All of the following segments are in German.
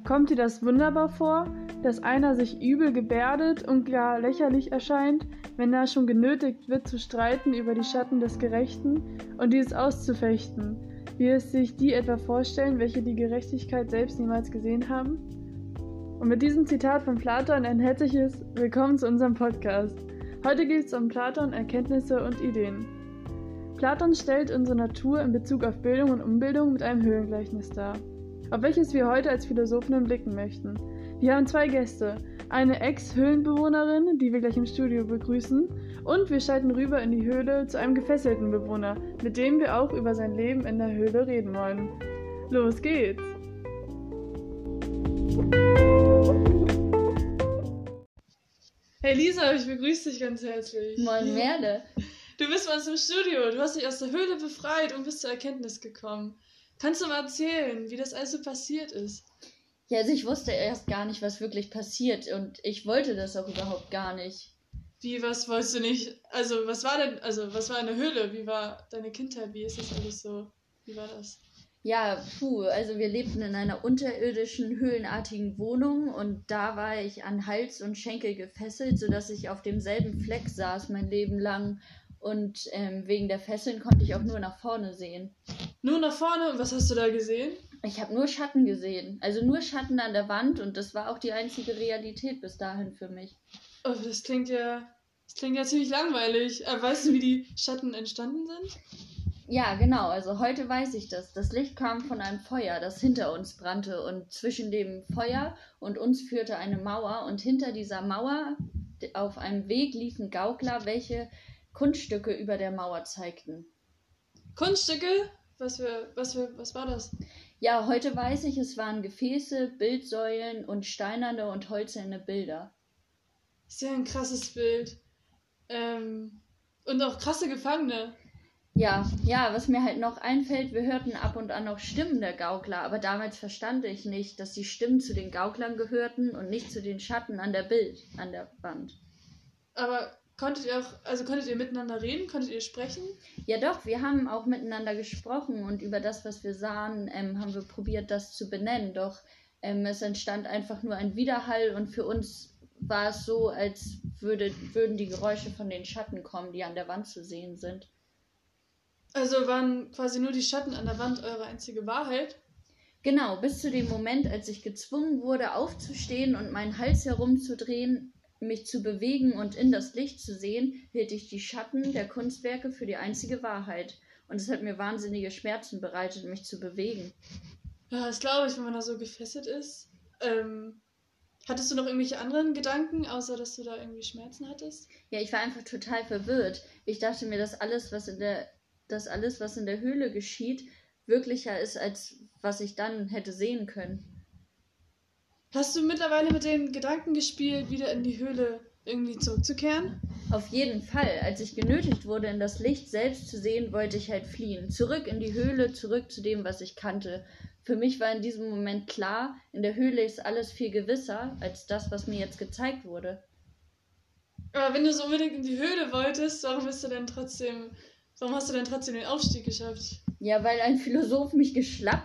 Kommt dir das wunderbar vor, dass einer sich übel gebärdet und gar lächerlich erscheint, wenn er schon genötigt wird zu streiten über die Schatten des Gerechten und dieses auszufechten, wie es sich die etwa vorstellen, welche die Gerechtigkeit selbst niemals gesehen haben? Und mit diesem Zitat von Platon ein herzliches Willkommen zu unserem Podcast. Heute geht es um Platon, Erkenntnisse und Ideen. Platon stellt unsere Natur in Bezug auf Bildung und Umbildung mit einem Höhlengleichnis dar, auf welches wir heute als Philosophen blicken möchten. Wir haben 2 Gäste, eine Ex-Höhlenbewohnerin, die wir gleich im Studio begrüßen, und wir schalten rüber in die Höhle zu einem gefesselten Bewohner, mit dem wir auch über sein Leben in der Höhle reden wollen. Los geht's! Hey Lisa, ich begrüße dich ganz herzlich. Moin Merle. Du bist bei uns im Studio, du hast dich aus der Höhle befreit und bist zur Erkenntnis gekommen. Kannst du mal erzählen, wie das alles so passiert ist? Ja, also ich wusste erst gar nicht, was wirklich passiert und ich wollte das auch überhaupt gar nicht. Wie, was wolltest du nicht? Also, was war in der Höhle? Wie war deine Kindheit? Wie ist das alles so? Wie war das? Ja, also wir lebten in einer unterirdischen, höhlenartigen Wohnung und da war ich an Hals und Schenkel gefesselt, sodass ich auf demselben Fleck saß mein Leben lang und wegen der Fesseln konnte ich auch nur nach vorne sehen. Nur nach vorne? Und was hast du da gesehen? Ich habe nur Schatten gesehen, also nur Schatten an der Wand und das war auch die einzige Realität bis dahin für mich. Oh, das klingt ja ziemlich langweilig. Weißt du, wie die Schatten entstanden sind? Ja, genau, also heute weiß ich das. Das Licht kam von einem Feuer, das hinter uns brannte und zwischen dem Feuer und uns führte eine Mauer und hinter dieser Mauer auf einem Weg liefen Gaukler, welche Kunststücke über der Mauer zeigten. Kunststücke? Was war das? Ja, heute weiß ich, es waren Gefäße, Bildsäulen und steinerne und hölzerne Bilder. Sehr ein krasses Bild. Und auch krasse Gefangene. Ja, was mir halt noch einfällt, wir hörten ab und an noch Stimmen der Gaukler, aber damals verstand ich nicht, dass die Stimmen zu den Gauklern gehörten und nicht zu den Schatten an der Wand. Aber konntet ihr miteinander reden? Konntet ihr sprechen? Ja doch, wir haben auch miteinander gesprochen und über das, was wir sahen, haben wir probiert, das zu benennen, doch es entstand einfach nur ein Widerhall und für uns war es so, als würden die Geräusche von den Schatten kommen, die an der Wand zu sehen sind. Also waren quasi nur die Schatten an der Wand eure einzige Wahrheit? Genau, bis zu dem Moment, als ich gezwungen wurde, aufzustehen und meinen Hals herumzudrehen, mich zu bewegen und in das Licht zu sehen, hielt ich die Schatten der Kunstwerke für die einzige Wahrheit. Und es hat mir wahnsinnige Schmerzen bereitet, mich zu bewegen. Ja, das glaube ich, wenn man da so gefesselt ist. Hattest du noch irgendwelche anderen Gedanken, außer dass du da irgendwie Schmerzen hattest? Ja, ich war einfach total verwirrt. Ich dachte mir, dass alles, was in der Höhle geschieht, wirklicher ist, als was ich dann hätte sehen können. Hast du mittlerweile mit den Gedanken gespielt, wieder in die Höhle irgendwie zurückzukehren? Auf jeden Fall. Als ich genötigt wurde, in das Licht selbst zu sehen, wollte ich halt fliehen. Zurück in die Höhle, zurück zu dem, was ich kannte. Für mich war in diesem Moment klar, in der Höhle ist alles viel gewisser, als das, was mir jetzt gezeigt wurde. Aber wenn du so unbedingt in die Höhle wolltest, warum hast du denn trotzdem den Aufstieg geschafft? Ja, weil ein Philosoph mich geschnappt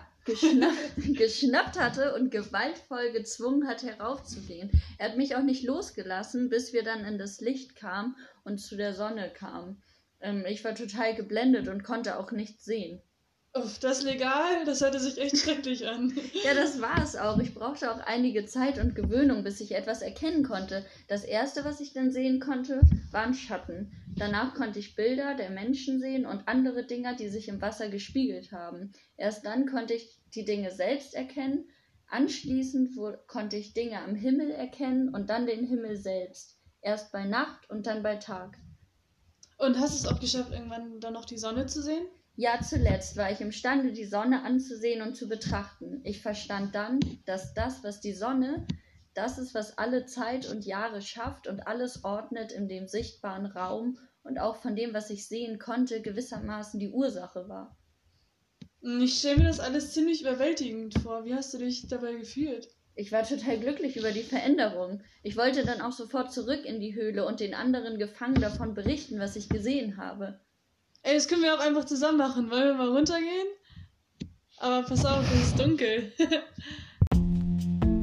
hatte und gewaltvoll gezwungen hat, heraufzugehen. Er hat mich auch nicht losgelassen, bis wir dann in das Licht kamen und zu der Sonne kamen. Ich war total geblendet und konnte auch nichts sehen. Uff, das legal? Das hörte sich echt schrecklich an. Ja, das war es auch. Ich brauchte auch einige Zeit und Gewöhnung, bis ich etwas erkennen konnte. Das erste, was ich dann sehen konnte, waren Schatten. Danach konnte ich Bilder der Menschen sehen und andere Dinger, die sich im Wasser gespiegelt haben. Erst dann konnte ich die Dinge selbst erkennen. Anschließend konnte ich Dinge am Himmel erkennen und dann den Himmel selbst. Erst bei Nacht und dann bei Tag. Und hast du es auch geschafft, irgendwann dann noch die Sonne zu sehen? Ja, zuletzt war ich imstande, die Sonne anzusehen und zu betrachten. Ich verstand dann, dass das, was die Sonne, das ist, was alle Zeit und Jahre schafft und alles ordnet in dem sichtbaren Raum und auch von dem, was ich sehen konnte, gewissermaßen die Ursache war. Ich stelle mir das alles ziemlich überwältigend vor. Wie hast du dich dabei gefühlt? Ich war total glücklich über die Veränderung. Ich wollte dann auch sofort zurück in die Höhle und den anderen Gefangenen davon berichten, was ich gesehen habe. Ey, das können wir auch einfach zusammen machen. Wollen wir mal runtergehen? Aber pass auf, es ist dunkel.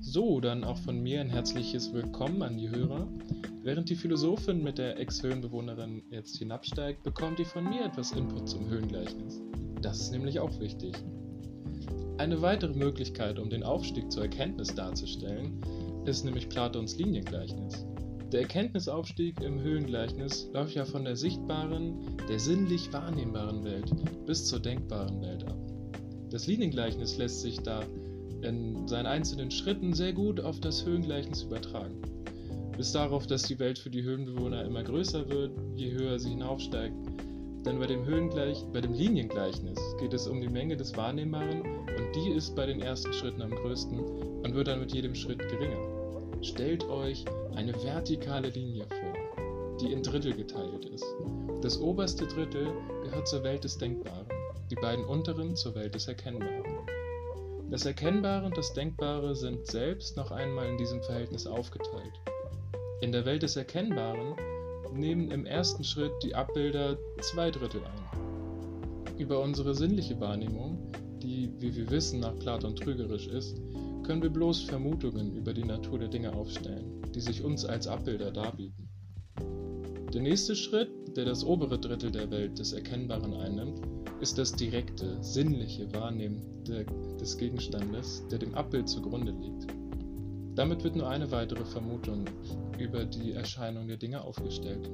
So, dann auch von mir ein herzliches Willkommen an die Hörer. Während die Philosophin mit der Ex-Höhlenbewohnerin jetzt hinabsteigt, bekommt ihr von mir etwas Input zum Höhlengleichnis. Das ist nämlich auch wichtig. Eine weitere Möglichkeit, um den Aufstieg zur Erkenntnis darzustellen, ist nämlich Platons Liniengleichnis. Der Erkenntnisaufstieg im Höhlengleichnis läuft ja von der sichtbaren, der sinnlich wahrnehmbaren Welt bis zur denkbaren Welt ab. Das Liniengleichnis lässt sich da in seinen einzelnen Schritten sehr gut auf das Höhlengleichnis übertragen. Bis darauf, dass die Welt für die Höhlenbewohner immer größer wird, je höher sie hinaufsteigt. Denn bei dem Liniengleichnis geht es um die Menge des Wahrnehmbaren und die ist bei den ersten Schritten am größten und wird dann mit jedem Schritt geringer. Stellt euch eine vertikale Linie vor, die in Drittel geteilt ist. Das oberste Drittel gehört zur Welt des Denkbaren, die beiden unteren zur Welt des Erkennbaren. Das Erkennbare und das Denkbare sind selbst noch einmal in diesem Verhältnis aufgeteilt. In der Welt des Erkennbaren nehmen im ersten Schritt die Abbilder 2/3 ein. Über unsere sinnliche Wahrnehmung, die, wie wir wissen, nach Platon trügerisch ist, können wir bloß Vermutungen über die Natur der Dinge aufstellen, die sich uns als Abbilder darbieten. Der nächste Schritt, der das obere Drittel der Welt des Erkennbaren einnimmt, ist das direkte, sinnliche Wahrnehmen des Gegenstandes, der dem Abbild zugrunde liegt. Damit wird nur eine weitere Vermutung über die Erscheinung der Dinge aufgestellt.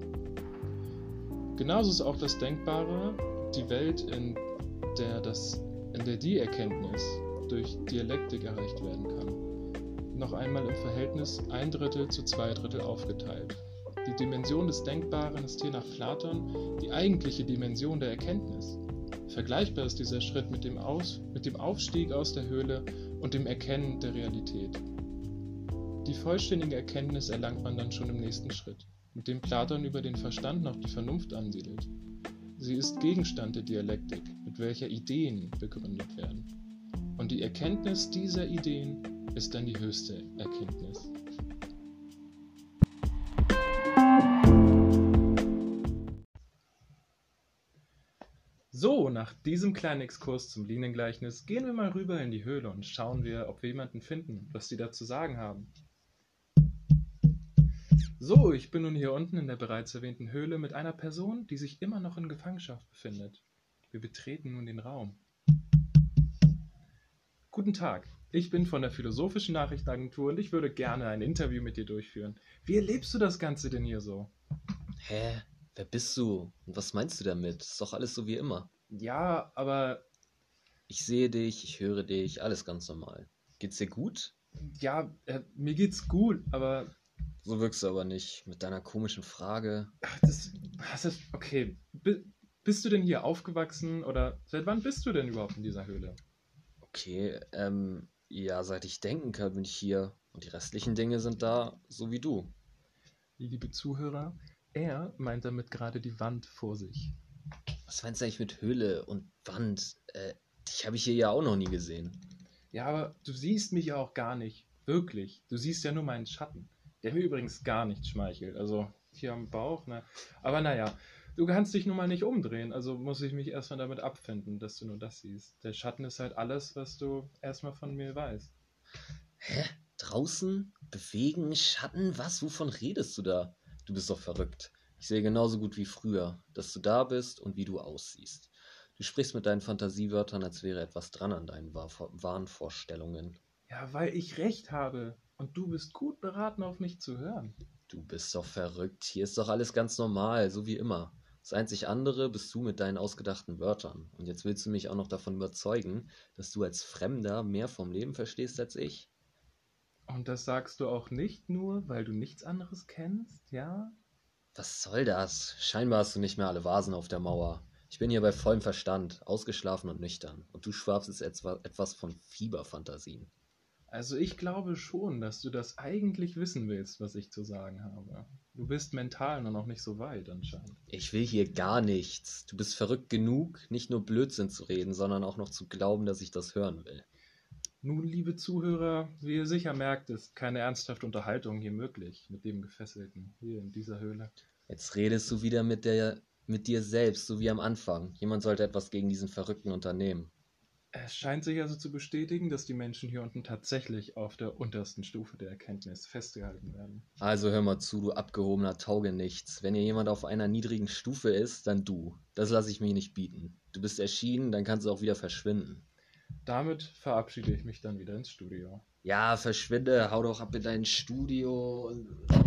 Genauso ist auch das Denkbare die Welt, in der die Erkenntnis durch Dialektik erreicht werden kann, noch einmal im Verhältnis 1/3 zu 2/3 aufgeteilt. Die Dimension des Denkbaren ist hier nach Platon die eigentliche Dimension der Erkenntnis. Vergleichbar ist dieser Schritt mit dem Aufstieg aus der Höhle und dem Erkennen der Realität. Die vollständige Erkenntnis erlangt man dann schon im nächsten Schritt, mit dem Platon über den Verstand noch die Vernunft ansiedelt. Sie ist Gegenstand der Dialektik, mit welcher Ideen begründet werden. Und die Erkenntnis dieser Ideen ist dann die höchste Erkenntnis. So, nach diesem kleinen Exkurs zum Liniengleichnis gehen wir mal rüber in die Höhle und schauen wir, ob wir jemanden finden, was die da zu sagen haben. So, ich bin nun hier unten in der bereits erwähnten Höhle mit einer Person, die sich immer noch in Gefangenschaft befindet. Wir betreten nun den Raum. Guten Tag, ich bin von der Philosophischen Nachrichtenagentur und ich würde gerne ein Interview mit dir durchführen. Wie erlebst du das Ganze denn hier so? Hä? Wer bist du? Und was meinst du damit? Ist doch alles so wie immer. Ja, aber... Ich sehe dich, ich höre dich, alles ganz normal. Geht's dir gut? Ja, mir geht's gut, aber... So wirkst du aber nicht. Mit deiner komischen Frage. Okay. Bist du denn hier aufgewachsen oder seit wann bist du denn überhaupt in dieser Höhle? Okay, ja, seit ich denken kann, bin ich hier. Und die restlichen Dinge sind da, so wie du. Liebe Zuhörer, er meint damit gerade die Wand vor sich. Was meinst du eigentlich mit Höhle und Wand? Dich habe ich hier ja auch noch nie gesehen. Ja, aber du siehst mich ja auch gar nicht. Wirklich. Du siehst ja nur meinen Schatten. Der mir übrigens gar nicht schmeichelt. Also hier am Bauch, ne? Aber naja, du kannst dich nun mal nicht umdrehen. Also muss ich mich erstmal damit abfinden, dass du nur das siehst. Der Schatten ist halt alles, was du erstmal von mir weißt. Hä? Draußen? Bewegen? Schatten? Was? Wovon redest du da? Du bist doch verrückt. Ich sehe genauso gut wie früher, dass du da bist und wie du aussiehst. Du sprichst mit deinen Fantasiewörtern, als wäre etwas dran an deinen Wahnvorstellungen. Ja, weil ich recht habe. Und du bist gut beraten, auf mich zu hören. Du bist doch verrückt. Hier ist doch alles ganz normal, so wie immer. Das einzig andere bist du mit deinen ausgedachten Wörtern. Und jetzt willst du mich auch noch davon überzeugen, dass du als Fremder mehr vom Leben verstehst als ich? Und das sagst du auch nicht nur, weil du nichts anderes kennst, ja? Was soll das? Scheinbar hast du nicht mehr alle Vasen auf der Mauer. Ich bin hier bei vollem Verstand, ausgeschlafen und nüchtern. Und du schwafst etwas von Fieberfantasien. Also ich glaube schon, dass du das eigentlich wissen willst, was ich zu sagen habe. Du bist mental nur noch nicht so weit anscheinend. Ich will hier gar nichts. Du bist verrückt genug, nicht nur Blödsinn zu reden, sondern auch noch zu glauben, dass ich das hören will. Nun, liebe Zuhörer, wie ihr sicher merkt, ist keine ernsthafte Unterhaltung hier möglich mit dem Gefesselten hier in dieser Höhle. Jetzt redest du wieder mit dir selbst, so wie am Anfang. Jemand sollte etwas gegen diesen Verrückten unternehmen. Es scheint sich also zu bestätigen, dass die Menschen hier unten tatsächlich auf der untersten Stufe der Erkenntnis festgehalten werden. Also hör mal zu, du abgehobener Taugenichts. Wenn hier jemand auf einer niedrigen Stufe ist, dann du. Das lasse ich mir nicht bieten. Du bist erschienen, dann kannst du auch wieder verschwinden. Damit verabschiede ich mich dann wieder ins Studio. Ja, verschwinde, hau doch ab in dein Studio.